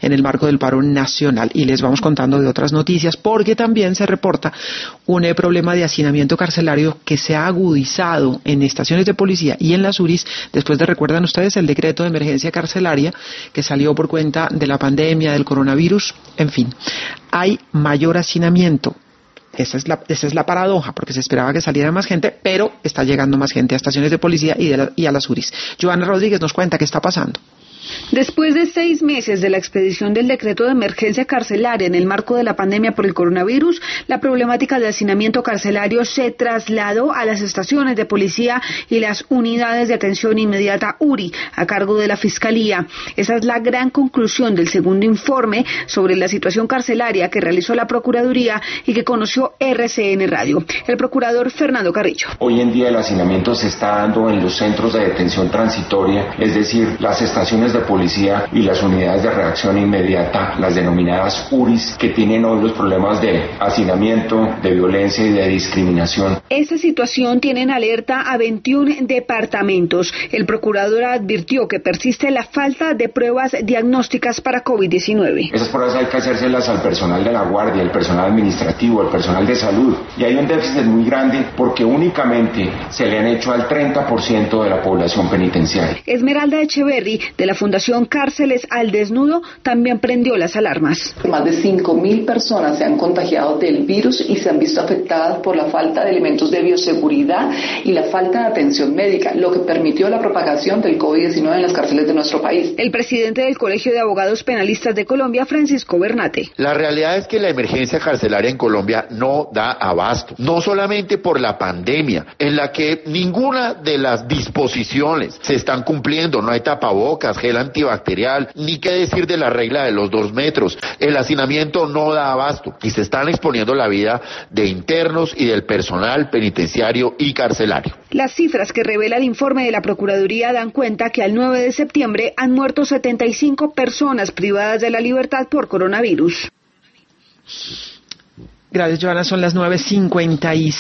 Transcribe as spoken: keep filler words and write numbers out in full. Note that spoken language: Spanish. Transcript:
en el marco del paro nacional. Y les vamos contando de otras noticias, porque también se reporta un eh, problema de hacinamiento carcelario que se ha agudizado en estaciones de policía y en las U R Is, después de, recuerdan ustedes, el decreto de emergencia carcelaria que salió por cuenta de la pandemia, del coronavirus, en fin. Hay mayor hacinamiento. Esa es la, esa es la paradoja, porque se esperaba que saliera más gente, pero está llegando más gente a estaciones de policía y, de la, y a las U R Is. Joana Rodríguez nos cuenta qué está pasando. Después de seis meses de la expedición del decreto de emergencia carcelaria en el marco de la pandemia por el coronavirus, la problemática de hacinamiento carcelario se trasladó a las estaciones de policía y las unidades de atención inmediata U R I, a cargo de la Fiscalía. Esa es la gran conclusión del segundo informe sobre la situación carcelaria que realizó la Procuraduría y que conoció R C N Radio. El procurador Fernando Carrillo. Hoy en día el hacinamiento se está dando en los centros de detención transitoria, es decir, las estaciones de policía y las unidades de reacción inmediata, las denominadas U R Is, que tienen hoy los problemas de hacinamiento, de violencia y de discriminación. Esta situación tiene en alerta a veintiún departamentos. El procurador advirtió que persiste la falta de pruebas diagnósticas para COVID diecinueve. Esas pruebas hay que hacérselas al personal de la guardia, al personal administrativo, al personal de salud. Y hay un déficit muy grande porque únicamente se le han hecho al treinta por ciento de la población penitenciaria. Esmeralda Echeverry, de la Fundación Cárceles al Desnudo, también prendió las alarmas. Más de cinco mil personas se han contagiado del virus y se han visto afectadas por la falta de elementos de bioseguridad y la falta de atención médica, lo que permitió la propagación del COVID diecinueve en las cárceles de nuestro país. El presidente del Colegio de Abogados Penalistas de Colombia, Francisco Bernate. La realidad es que la emergencia carcelaria en Colombia no da abasto, no solamente por la pandemia, en la que ninguna de las disposiciones se están cumpliendo, no hay tapabocas, gel antibacterial, ni qué decir de la regla de los dos metros. El hacinamiento no da abasto y se están exponiendo la vida de internos y del personal penitenciario y carcelario. Las cifras que revela el informe de la Procuraduría dan cuenta que al nueve de septiembre han muerto setenta y cinco personas privadas de la libertad por coronavirus. Gracias, Joana. Son las nueve cincuenta y